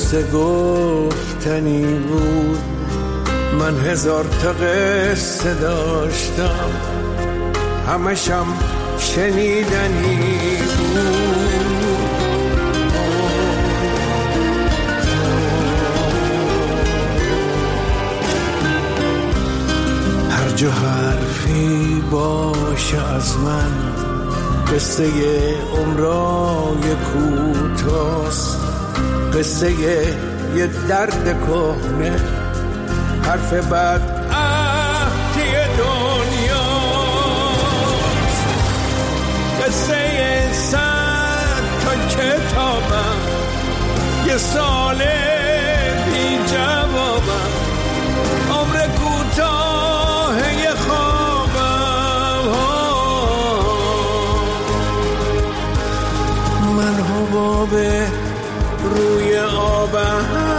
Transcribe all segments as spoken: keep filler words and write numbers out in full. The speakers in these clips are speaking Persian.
قصه گفتنی بود، من هزار تا قصه داشتم، همشم شنیدنی بود. هر جا حرفی باشه از من، قصه عمرای کوتاست، قصه یه درد کهنه، حرف بد عهدی دنیاست، قصه صد تا کتابم، یه سال بی جوابم، عمر کوتاه یه خوابم. من حباب روی آبم،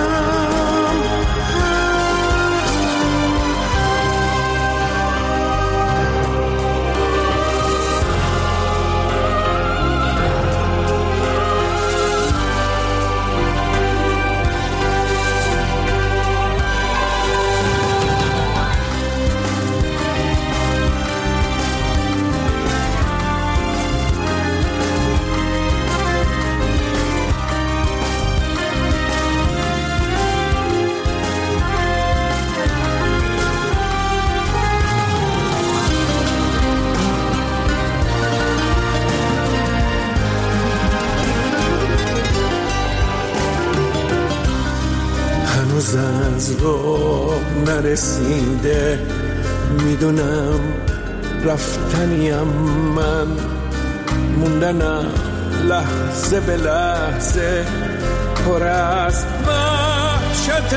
از راه نرسیده، میدونم رفتنیم من، موندنم لحظه به لحظه، پر از وحشت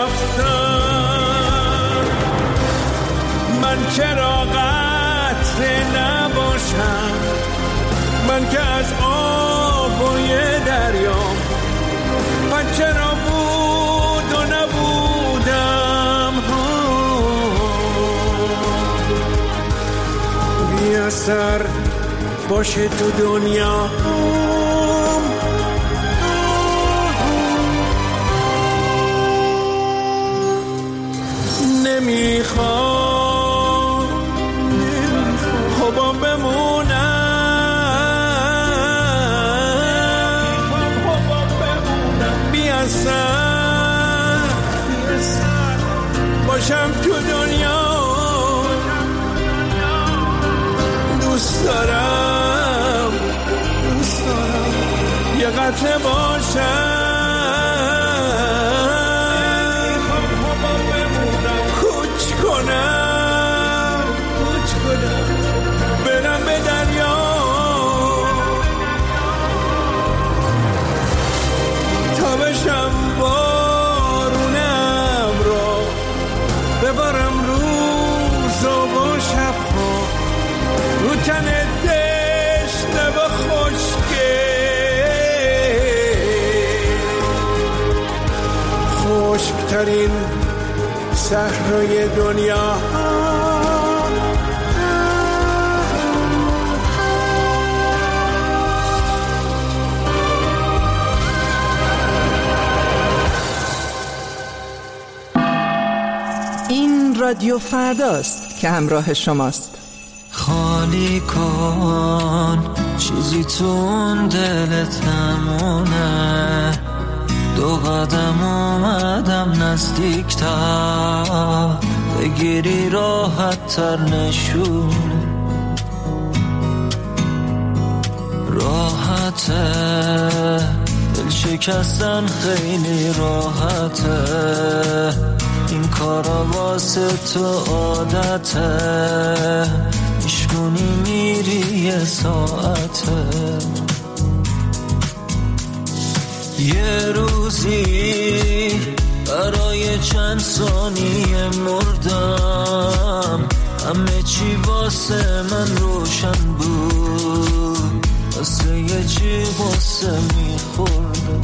رفتن. من چرا قطره نباشم، من که از آبوی دریام، من چرا بود و نبودم، بی اثر باشه تو دنیا. نمیخوام حباب بمونم، بی اثر باشم تو دنیا. دوست دارم دوست دارم یه قطره باشم، کوچ کنم کوچ کنم برم به دریا، تا بشم بارونم را ببارم روز و شبها، رو تن دشنه و خشکه، خشکترین صحرای دنیا. این رادیو فرداست که همراه شماست. خالی کن چیزی تون دلت نمونه، دو قدم اومدم نزدیکتر، بگیری راحت تر نشونه، راحته دل شکستن خیلی راحته، این کارا واسه تو عادته، میشکنی میری یه ساعته، یه روزی برای چند ثانیه مردم، همه چی واسه من روشن بود، واسه یه چی واسه میخوردم،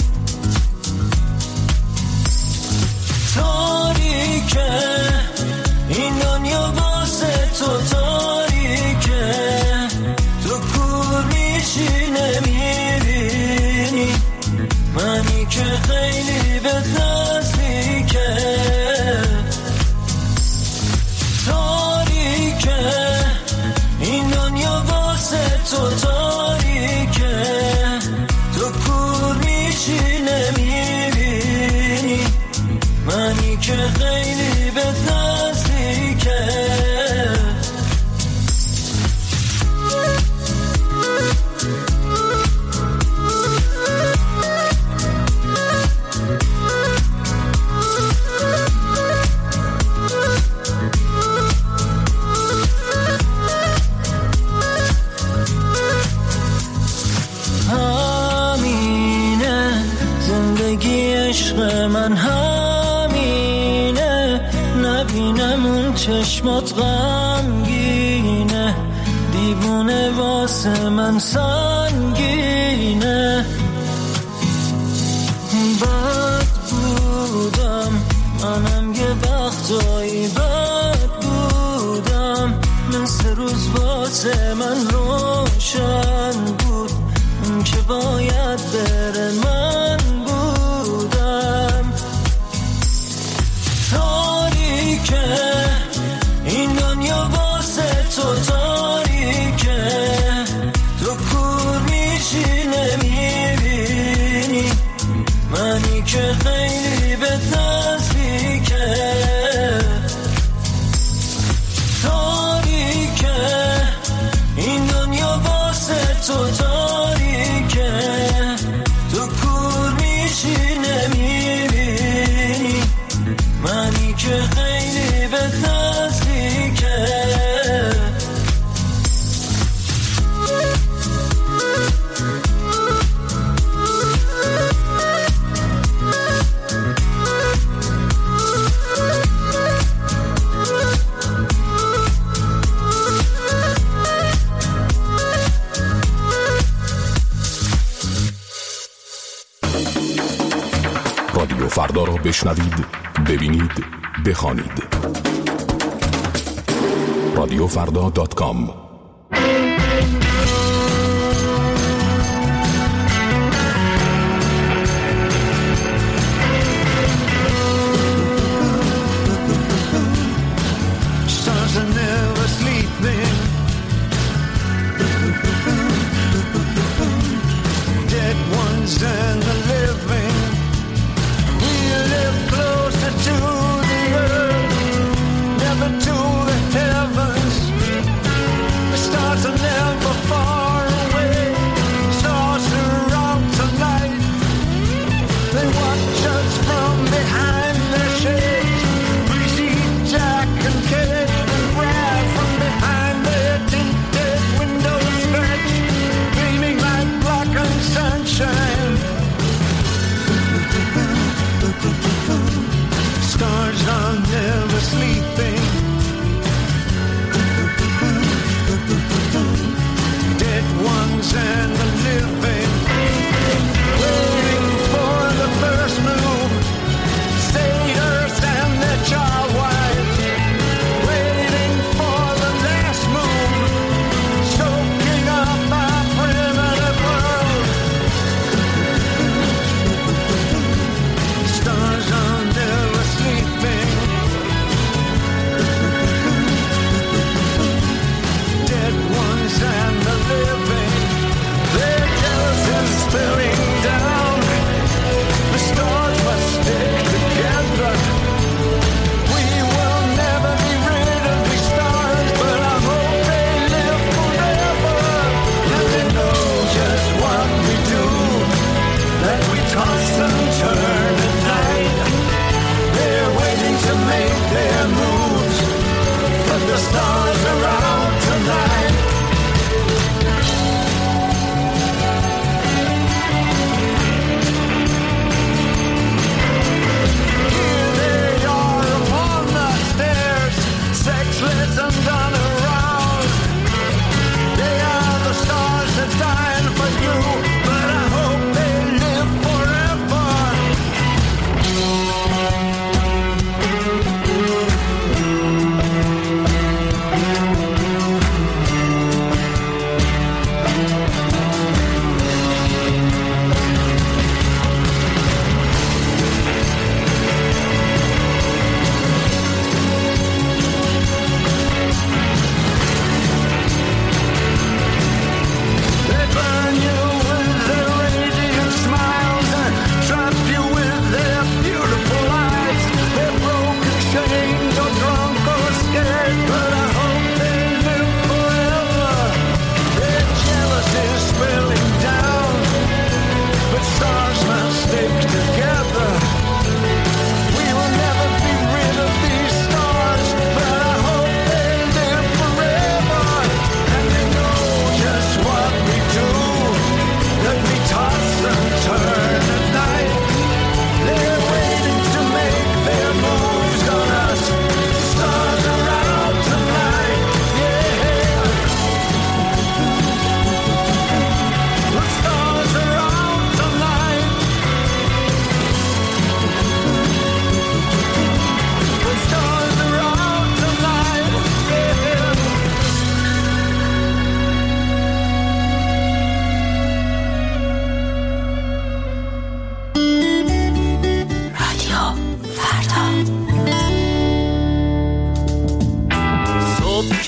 تاریکه این دنیا واسه تو تاریکه، تو کور میشی نمیبینی، منی که خیلی بهت که خیلی به نزدیکه. من همینه، نبینم اون چشمات غمگینه، دیوونه واسه من سنگینه. بد بودم منم یه وقتایی، بد بودم مثل روز واسه من روشن بود، اون که باید بره من این دنیا واسه تو تاریکه، تو کور میشی نمیبینی منی که خیلی به نزدیکه. تاریکه این دنیا واسه تو تاریکه، تو کور میشی نمیبینی منی که خیلی به نزدیکه. رادیو فردا را بشنوید، ببینید، بخوانید. رادیو فردا دات کام.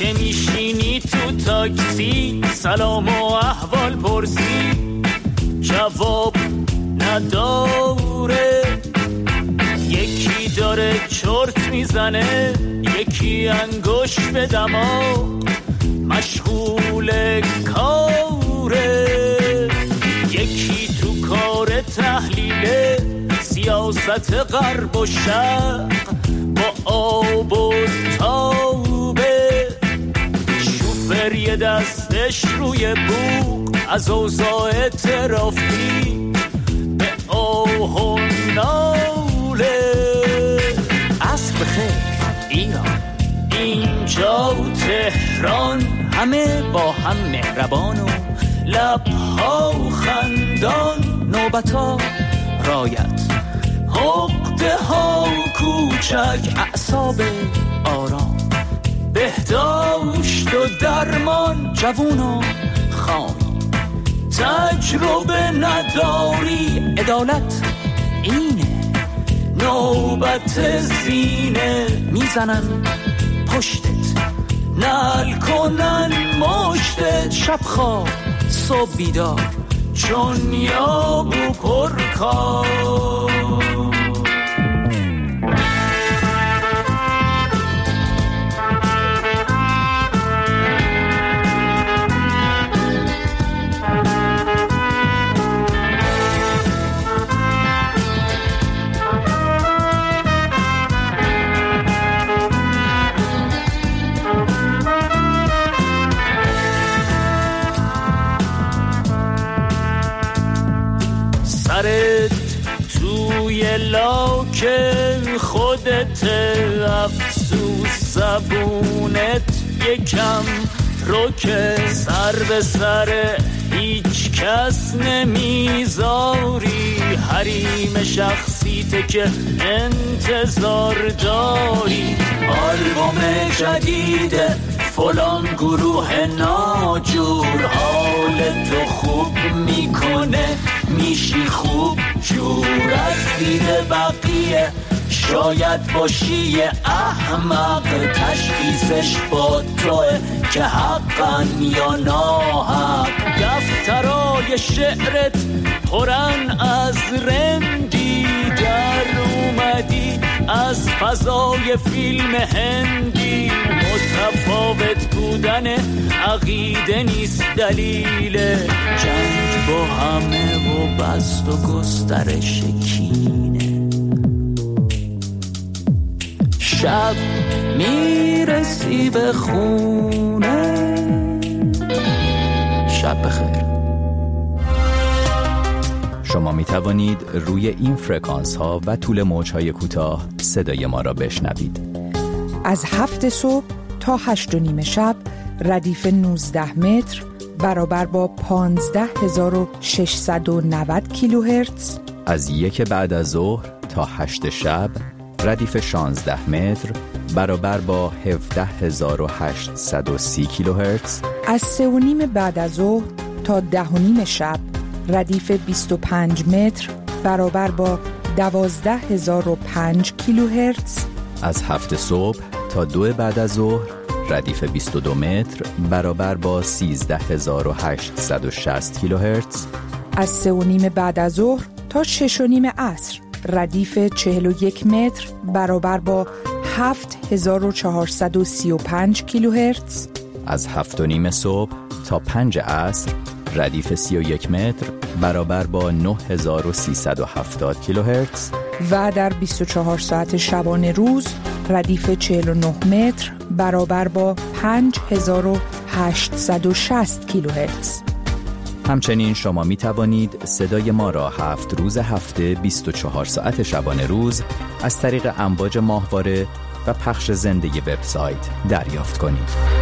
که میشینی تو تاکسی سلام و احوال پرسی جواب نداره، یکی داره چرت میزنه یکی انگوش به دماغ مشغول کاره، یکی تو کار تحلیل سیاست غرب و شرق با آب و تابه، شوفر یه دستش روی بوق از اوضاع ترافیک به آه و ناله. عصر بخیر ایران، اینجا تهران، همه با هم مهربان و لبها خندان، نوبتا رایت عقده ها کوچک، اعصاب آرام، بهداشت و درمان، جوون و خامی، تجربه نداری، عدالت اینه، نوبت زینه، میزنن پشتت نل کنن مشتت، شب خواب صبح بیدار چون یاب و پرکار. سرت توی لاک خودت، افسوس زبونت یکم روکه، سر به سر هیچ کس نمیذاری، حریم شخصیت که انتظار داری، آلبوم جدید فلان گروه ناجور حال تو خوب میکنه، میشی خوب جور، از دید بقیه شاید باشی احمق، تشخیصش با توه که حقا یا ناحق، دفترای شعرت پرن از رندی، در اومدی از فضای فیلم هندی، متفاوت بودن عقیده نیست دلیل جنگ با همه و بست و گسترش کینه، شب میرسی به خونه. شب بخیر. شما می توانید روی این فرکانس ها و طول موج های کوتاه صدای ما را بشنوید. از هفت صبح تا هشت و نیم شب ردیف نوزده متر برابر با پانزده هزار و ششصد و نود کیلوهرتز. از یک بعد از ظهر تا هشت شب ردیف شانزده متر برابر با هفده هزار و هشتصد و سی کیلوهرتز. از سه و نیم بعد از ظهر تا ده و نیم شب ردیف بیست و پنج متر برابر با دوازده هزار و پنج کیلوهرتز. از هفت صبح تا دو بعد از ظهر ردیف بیست و دو متر برابر با سیزده هزار و هشتصد و شصت کیلوهرتز. از سه و نیم بعد از ظهر تا شش و نیم عصر ردیف چهل و یک متر برابر با هفت هزار و چهارصد و سی و پنج کیلوهرتز. از هفت و نیم صبح تا پنج عصر ردیف سی و یک متر برابر با نه هزار و سیصد و هفتاد کیلوهرتز. و در بیست و چهار ساعت شبانه روز ردیف چهل و نه متر برابر با پنج هزار و هشتصد و شصت کیلوهرتز. همچنین شما می توانید صدای ما را هفت روز هفته بیست و چهار ساعت شبانه روز از طریق امواج ماهواره و پخش زنده وبسایت دریافت کنید.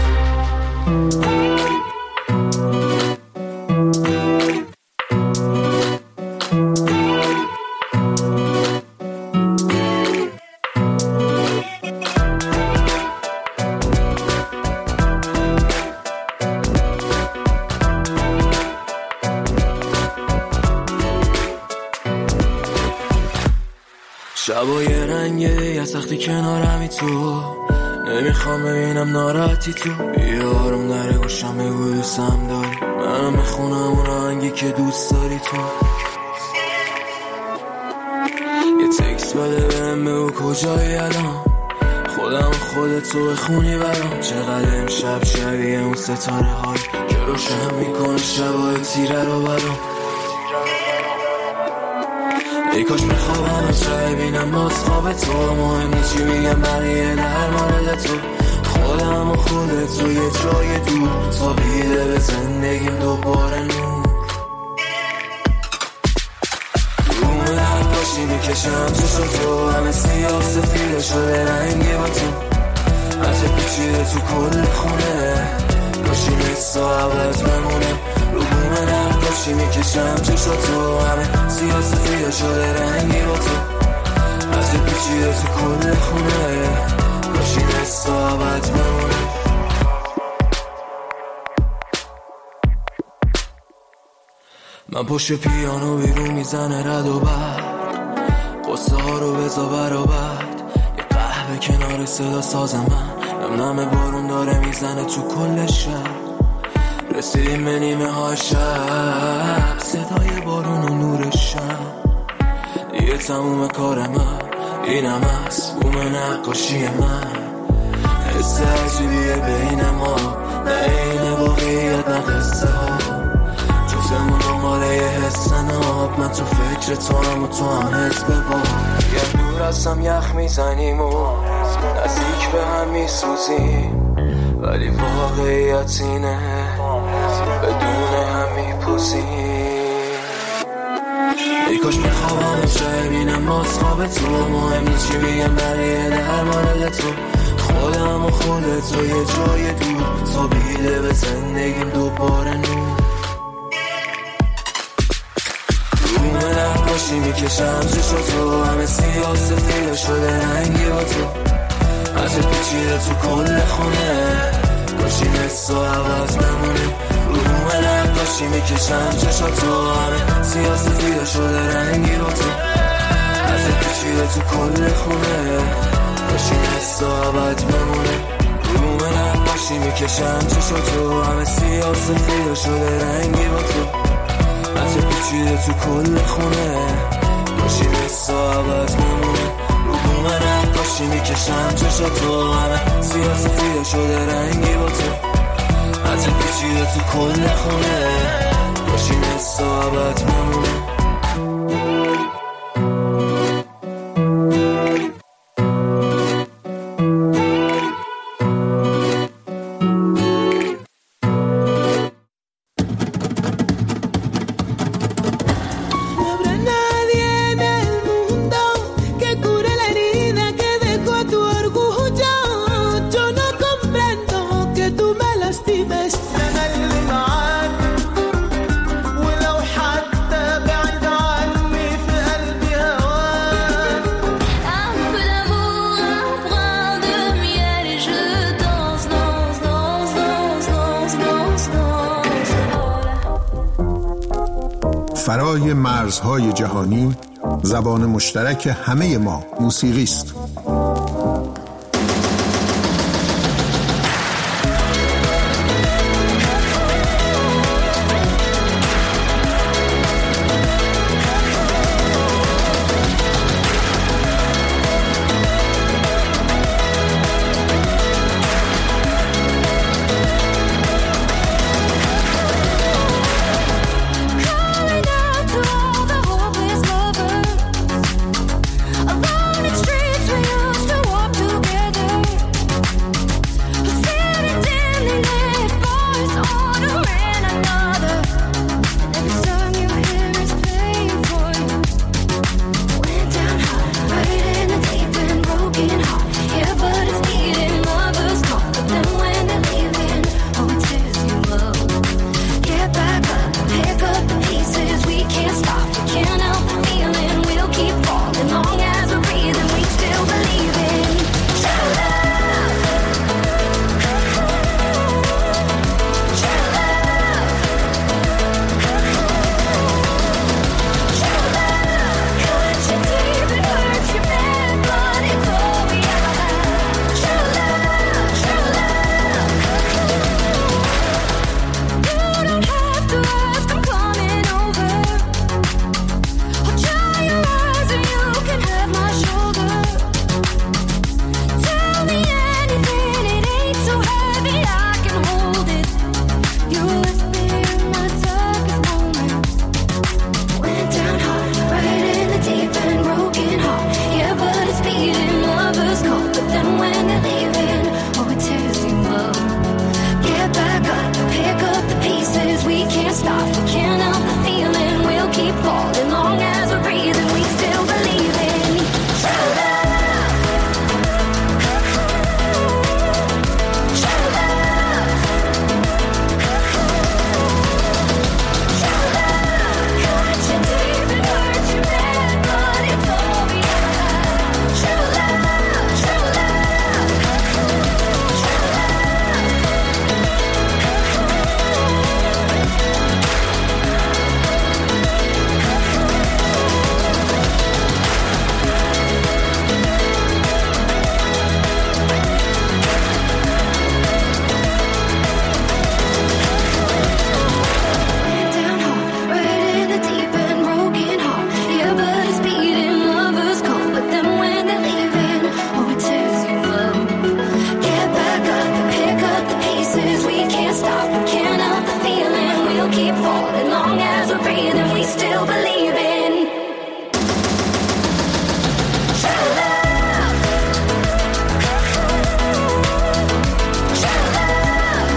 شبای رنگه یا سختی کنارمی تو نمیخوام ببینم ناراحتی تو، بیا آروم نره گوشم بگو دوستم داری، منم میخونم اون آهنگی که دوست داری تو. یه تکست بده بهم بگو کجایی الان، خودم خودتو بخونی برام. چقدر امشب شبیه اون ستاره های که روشن میکنه شبای تیره رو برام. ای کاش میخوابم امشب ببینم باز خواب تو، مهم نیست چی میگم بقیه در مورد تو. خودم و خودتو یه جای دور تا بیده به زندگیم دوباره نور. روم نقاشی میکشم چشم تو، همه سیاه سفیده شده رنگی با تو. عجب پیچیده تو کل خونه، کاشی مثل عوض بمونه. روم نقاشی میکشم چشم تو، همه سیاه سفیده شده رنگی با تو. عجب پیچیده تو کل خونه، کاشی مثل عوض بمونه. من پشت پیانو بیرون میزنه رد و برد، قصه ها رو بزا برابر. یه قهوه کنار صدا ساز من، نم نم بارون داره میزنه تو کل شب. رسیدیم به نیمه های شب، صدای بارون و نور شب. دیگه تموم کار من اینم هست، بوم نقاشی من. حس عجیبیه بین ما، نه این واقعیت نه قصه ها. جفتمون دنباله یه حس ناب، من تو فکر تو هم و تو هم حس ببار. یه دور هستم یخ میزنیم و نزدیک به هم میسوزیم، ولی واقعیت اینه بدون هم میپوزیم. ای کاش میخوابم امشب ببینم باز خواب تو، مهم نیست چی بگم بقیه در مورد تو. خودم و خودتو یه جای دور تا بیده به زندگیم دوباره نور. روم نقاشی میکشم چشم تو، همه سیاه سفیده شده رنگی با تو. عجب پیچیده تو کل خونه، کاشی مثل عوض بمونه. روم نقاشی میکشم چشم تو، همه سیاه سفیده شده رنگی با تو. عجب پیچیده تو کل خونه، کاشی مثل عوض بمونه. روم نقاشی میکشم چشم تو، همه سیاه سفیده شده رنگی با تو. عجب پیچیده تو کل خونه، کاشی مثل عوض بمونه. روم نقاشی میکشم چشم تو، همه سیاه سفیده شده رنگی با تو. عجب پیچیده تو کل خونه، کاشی مثل عوض بمونه. فرای مرزهای جهانی، زبان مشترک همه ما موسیقی است. Streets stop, we can't help the feeling. We'll keep falling long as we're breathing. We still believe in true love. True love. True love. Cut you deep and hurt you bad, but it's all we have. True love. True love. True down hard, right in the deep end, broken heart. Yeah, but it's beating, lovers call, but then when they're leaving, oh, it tears you up. Get back up and pick up the pieces. We can't stop, we can't help the feeling. We'll keep falling long as we're breathing. We still believe in true love. True love.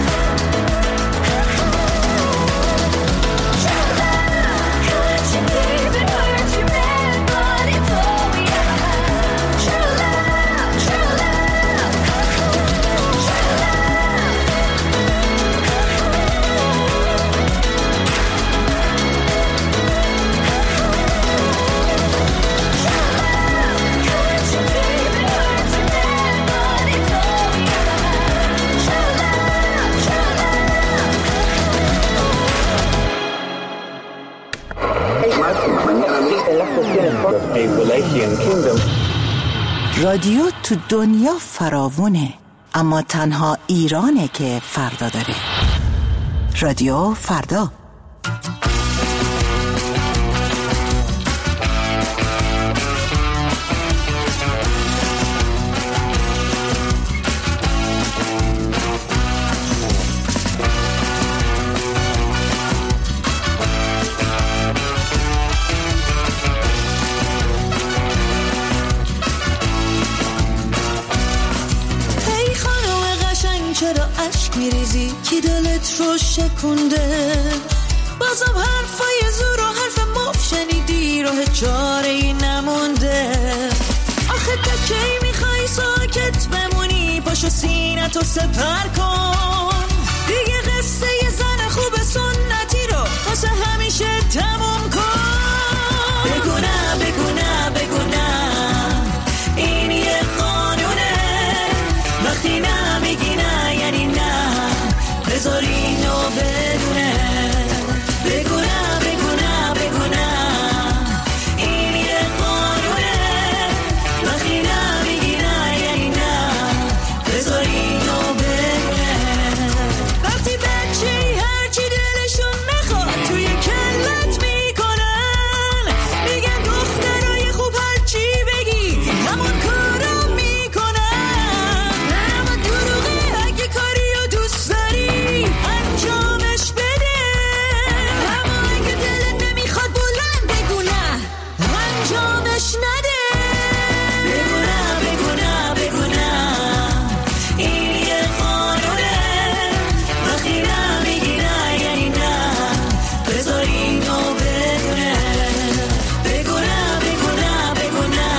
True love. Cut you deep and hurt you bad, but it's all we have. True love. True love. True love. Cut you deep and hurt you bad, but it's all we have. True love. True رادیو تو دنیا فراوونه، اما تنها ایرانه که فردا داره. رادیو فردا. ای خانم قشنگ چرا اشک میریزی؟ کی دلت رو شکونده؟ بازم حرفای زور و حرف مف شنیدی، راه چاره ای نمونده. آخه تا کی میخوای ساکت بمونی؟ پاشو سینتو سپر کن دیگه، قصه ی زن خوب سنتی رو واسه همیشه تموم کن. بگو نه بگو نه بگو نه، این یه قانونه. وقتی نه میگی نه یعنی نه، بذار اینو بدونه. بگو نه بگو نه بگو نه، این یه قانونه. وقتی نه میگی نه یعنی نه، بذار اینو بدونه. وقتی بچه‌ای هرچی دلشون میخواد توی کلت میکنن، میگن دخترای خوب هرچی بگی همون کارو میکنن. اما دروغه، اگه کاریو دوست داری انجامش بده. اما اگه دلت نمیخواد بلند بگو نه، انجامش نده. بگو نه بگو نه بگو نه، این یه قانونه. وقتی نه میگی نه یعنی نه، بذار اینو بدونه. بگو نه بگو نه بگو نه،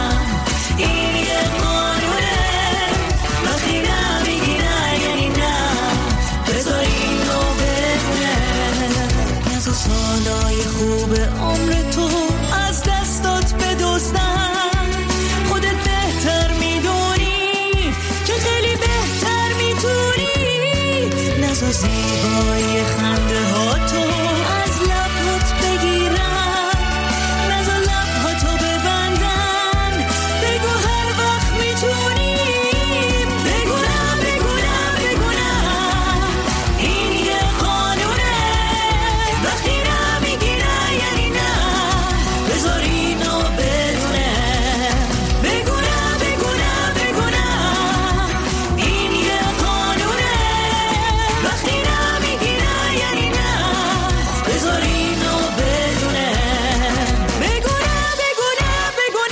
این یه قانونه. وقتی نه میگی نه یعنی نه، بذار اینو بدونه. نزا سالای خوب عمر تو از دستات بدزدن. خودت بهتر میدونی که خیلی بهتر میتونی. نزا زیبایی خنده ها تو از لبات بگیرن. نزا لبهاتو ببندن. بگو هر وقت میتونی. بگو نه بگو نه بگو نه، این یه قانونه. وقتی نه میگی نه یعنی نه، بذار اینو بدونه. بگو نه بگو نه بگو نه، این یه قانونه. وقتی نه میگی نه یعنی نه، بذار اینو بدونه. بگو نه بگو نه بگو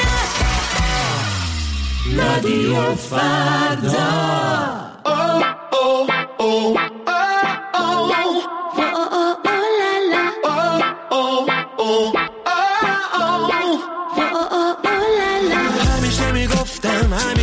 نه. رادیو فردا.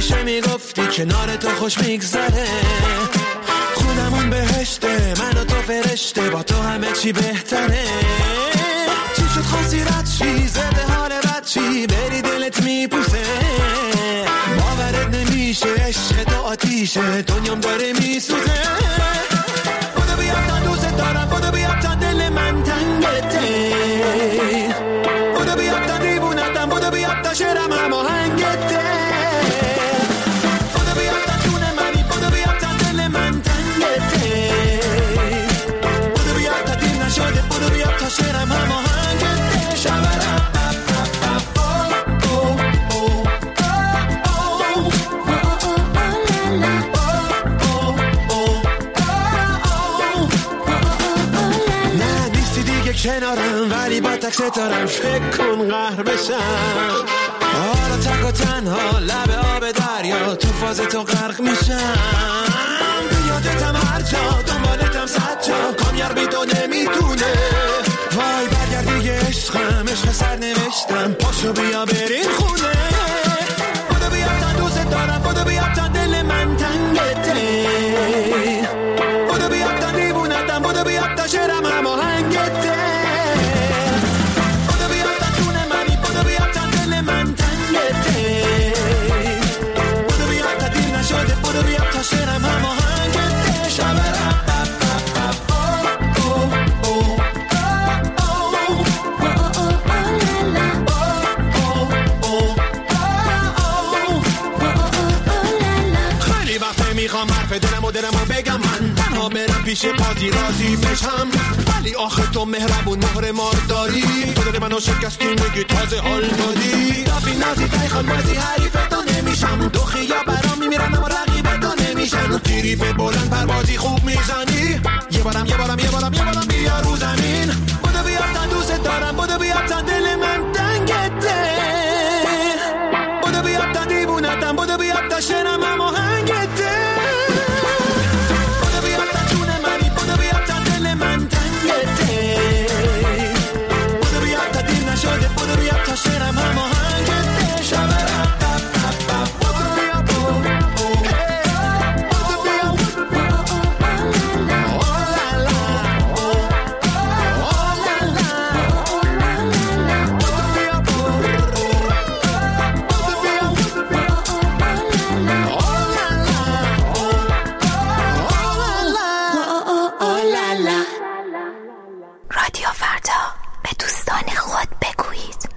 همیشه میگفتی کنار تو خوش میگذره، خودمون بهشته، من و تو فرشته، با تو همه چی بهتره. چی شد خواستی رد شی، زده حال بد چی، بری دلت میپوسه، باورت نمیشه، عشق تو آتیشه، دنیام داره میسوزه. بودو بیاد تا دوست دارم، بودو بیاد تا دل من تنگته، بودو بیاد تا دیوونتم، بودو بیاد تا شعرم هماهنگته، بودو بیاد تا جون منی، بودو بیاد تا دل من تنگته، بودو بیاد تا دیر نشده، بودو بیاد تا شعرم هماهنگته. شبرم کنارم ولی با تک ستارم، فکر کن قهر بشم، آرا تک و تنها لب آب دریا، تو فاز تو غرق میشم، بیادتم هر جا، دنبالتم صد جا، کامیار بی تو نمیتونه، وای برگردی عشقم، عشق سر نوشتم، پاشو بیا بریم خونه، بودو بیا تا دوست دارم، بودو بیا تا دل من تنگته، بودو بیا تا دیوونتم، بودو بیا تا شعرم هماهنگته، بودو بیا تا شعرم هماهنگته. شبرم خیلی وقته میخوام حرف دلم و دلم و بگم، من تنها برم پیش قاضی راضی بشم، ولی آخه تو مهربون مهر مار داری، تو دل منو شکستی میگی تازه حال دادی، دافی نازی تایخان بازی حریف تو نمیشم، دو خیا برام میمیرن اما رقیب تو نمیشن، تیری به بلند پروازی خوب میزنی، یه بارم یه بارم یه بارم یه بارم بیا رو زمین، بودو بیا تا دوست دارم، بودو بیا تا دل من تنگته، بودو بیا تا دیوونتم، بودو بیا تا شعرم هماهنگته، بودو بیا تا جون منی، بودو بیا تا دل من تنگته، بودو بیا تا دیر نشده، بودو بیا تا شعرم هماهنگته. شبرم رادیو فردا، به دوستان خود بگویید.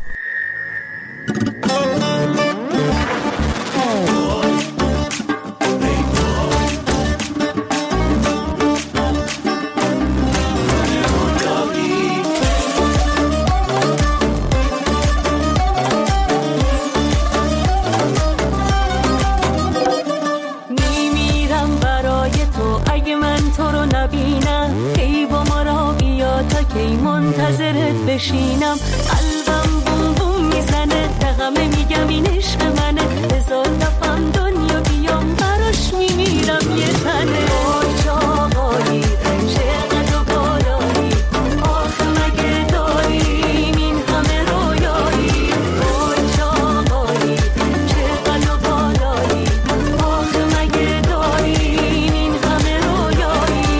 میمیرم برای تو، اگه من تو رو نبینم، ای با ما را بیا تا کی منتظرت بشینم، قلبم بوم بوم میزنه، دقمه میگم این عشق منه، هزار دفعم دنیا بیام براش میمیرم یه تنه. وای چاقایی چقدر و بالایی، آخه مگه داریم این همه رویایی، وای چاقایی چقدر و بالایی، آخه مگه داریم این همه رویایی.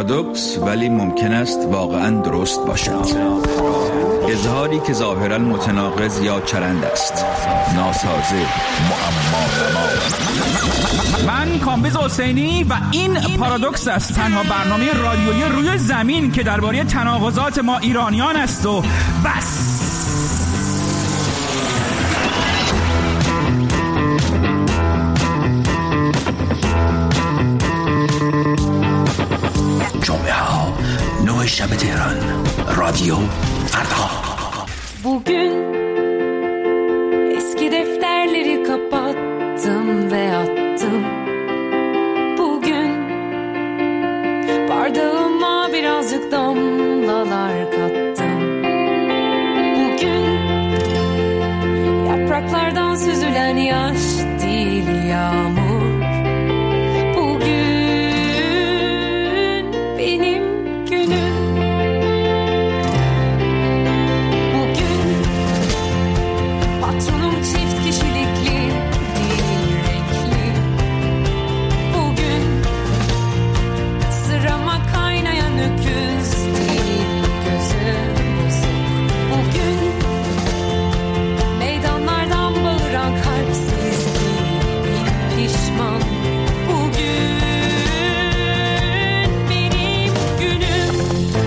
پارادوکس ولی ممکن است واقعاً درست باشد. اظهاری که ظاهراً متناقض یا چرند است، ناسازه، معما. من کامبیز حسینی و این پارادوکس است، تنها برنامه رادیویی روی زمین که درباره تناقضات ما ایرانیان است و بس. جمعه ها نه şab تهران رادیو فردا. Bugün eski defterleri kapattım ve attım. Bugün bardağıma birazcık damlalar kattım. Bugün yapraklardan süzülen yaş değil yağmur. Bugün benim günüm. Patronum çift kişilikli değil renkli. Bugün sırama kaynayan öküz değil gözüm bozuk. Bugün meydanlardan bağıran kalpsiz değil pişman. Bugün benim günüm.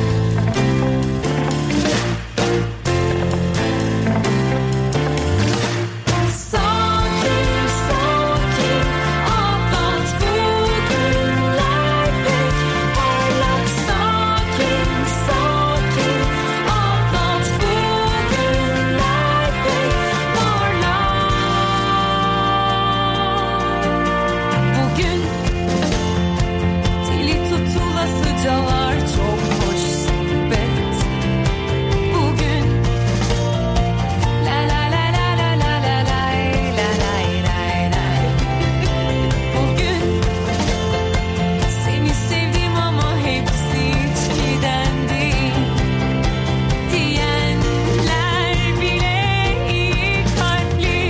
Sakin sakin atlat bugünler pek parlak. Sakin sakin atlat bugünler pek parlak. Bugün dili tutulasıcalar çok hoş sohbet. Bugün la la la la la la la lay la lay lay lay. Bugün seni sevdim ama hepsi içkiden değil diyenler bile iyi kalpli.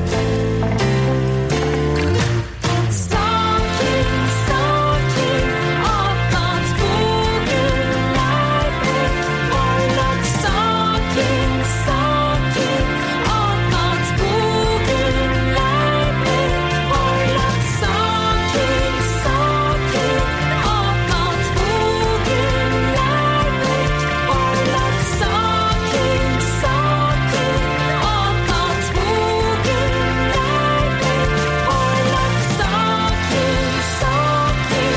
Sakin sakin atlat bugünler pek parlak. Sakin sakin atlat bugünler pek parlak. Sakin sakin atlat bugünler pek parlak. Sakin sakin atlat bugünler pek parlak. Sakin sakin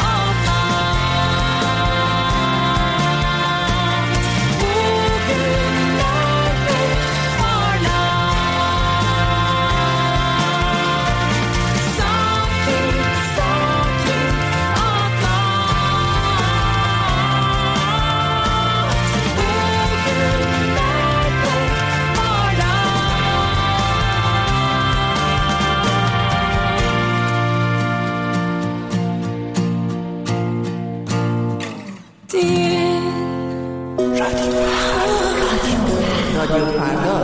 رادیو فردا.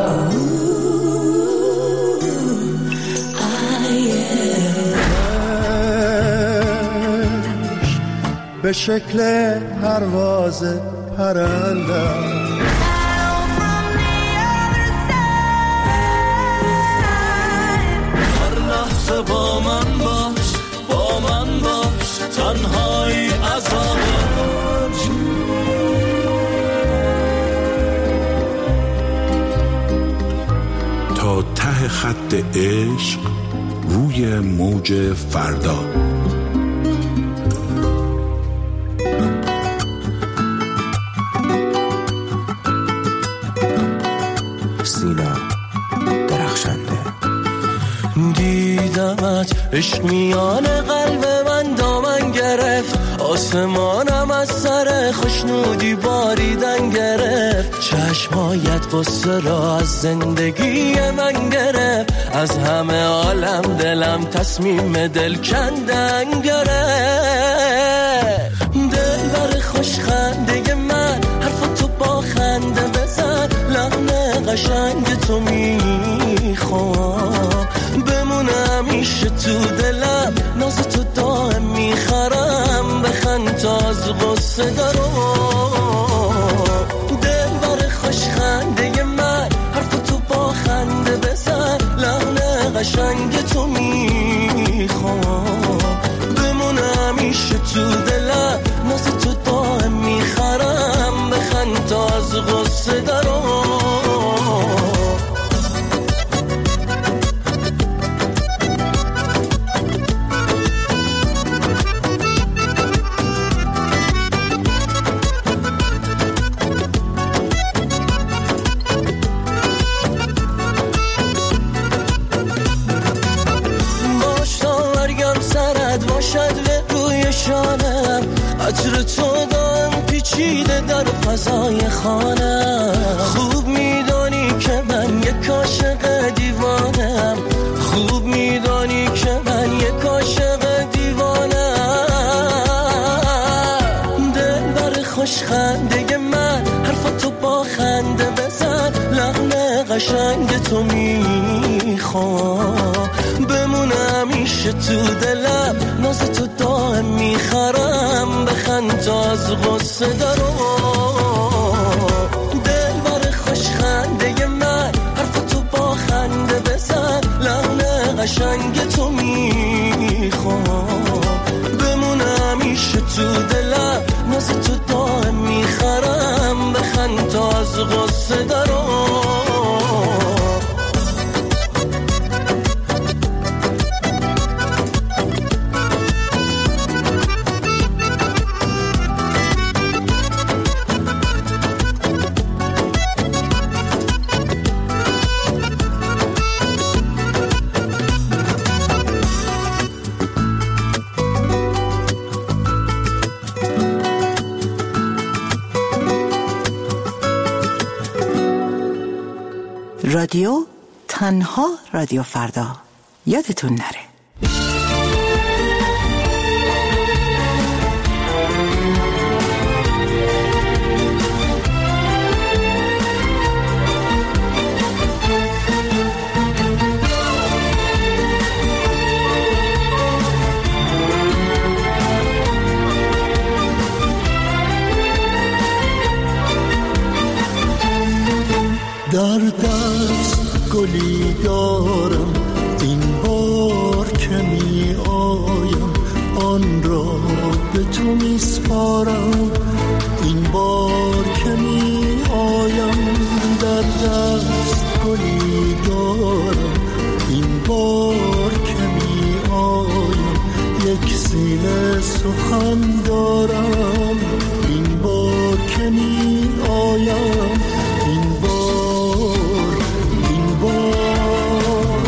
به شکل پرواز پرنده هر لحظه با من باش، با من باش، تنهایی عذاب تا ته خط عشق روی موج فردا. سینا درخشنده. دیدمت عشق میان قلب من دامن گرفت، آسمانم از سر خوشنودی باریدن گرفت. چشمایت قصه را از زندگی من گرفت، از همه عالم دلم تصمیم دل کندن گرفت. دل بر خوش خنده من حرف تو با خنده بزن، لحن قشنگ تو میخوام بمونه همیشه تو دلم، ناز تو دائم میخرم بخ بخند تا از غصه درو. دل بر خوش خنده من حرف تو با خنده بزن، لحن قشنگ تو میخوام بمونه همیشه تو دلم، ناز تو دائم میخرم بخند تا از غصه درو. عطر تو دام پیچیده در فضای خانم، خوب میدانی که من یک عاشق دیوانم، خوب میدانی که من یک عاشق دیوانم. دل بر خوش خنده من حرف تو با خنده بزن، لحن قشنگ تو میخوام بمونه همیشه تو دلم، ناز تو دائم میخرم بخند تا از غصه درو. دل بر خوش خنده من حرف تو با خنده بزن، لحن قشنگ تو میخوام بمونه همیشه تو دلم، ناز تو دائم میخرم بخند تا از غصه درو. رادیو تنها رادیو فردا، یادتون نره. در دست گلی دارم این بار که می آیم، آن را به تو می سپارم این بار که می آیم. در دست گلی دارم این بار که می آیم، یک سینه سخن دارم این بار که می آیم. این بار این بار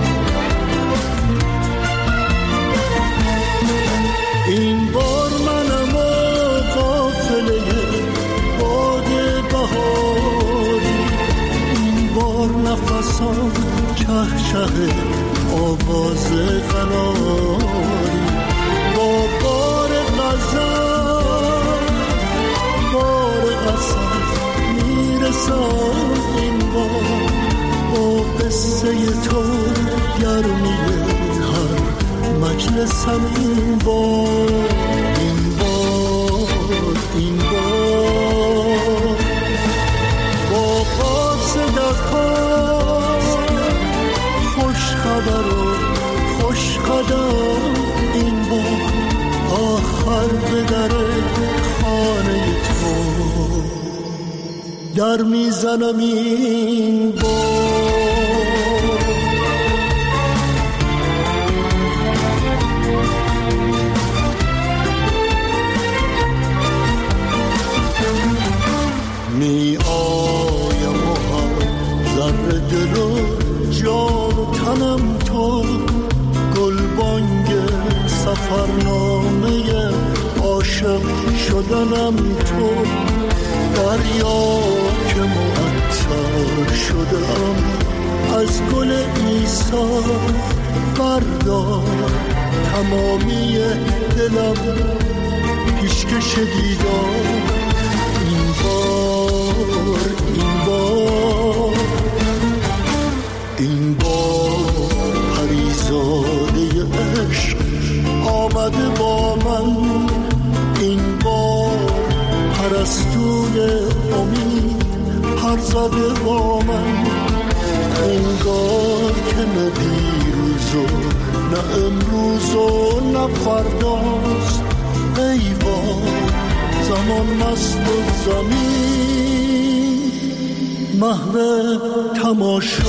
این بار منم و قافله باد بهاری، این بار نفسم چهچه آواز قناری، با بار غزل بار قصد میرسم این بار، با قصه تو گرمی هر مجلسم این بار. این بار این بار با قاصدکان خوش خبر و خوش قدم این بار، آخر به در خانه تو در میزنم این بار. می آیم و هم ذره دل و جان و تنم تو، گلبانگ سفرنامه عاشق شدنم تو، دریا که معطر شدم از گل عیسی، بردار تمامی دلم پیشکش دیدار. این بار این بار این بار پریزاده عشق آمده با من، پرستوی امید پر زده با من، انگار که نه دیروز و نه امروز و نه فرداست. ای وای زمان مست و زمین محو تماشاست.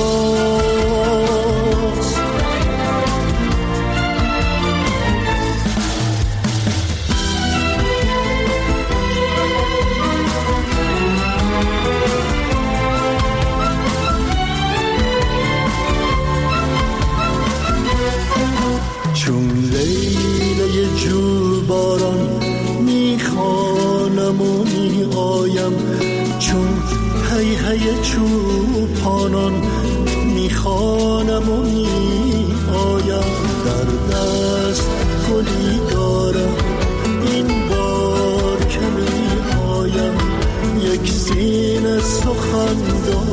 چون لیله جو باران میخوانم و میآیم، چون هی هی چوپانان میخوانم و میآیم. در دست گلی دارم این بار که میآیم، یک سینه سخن دارم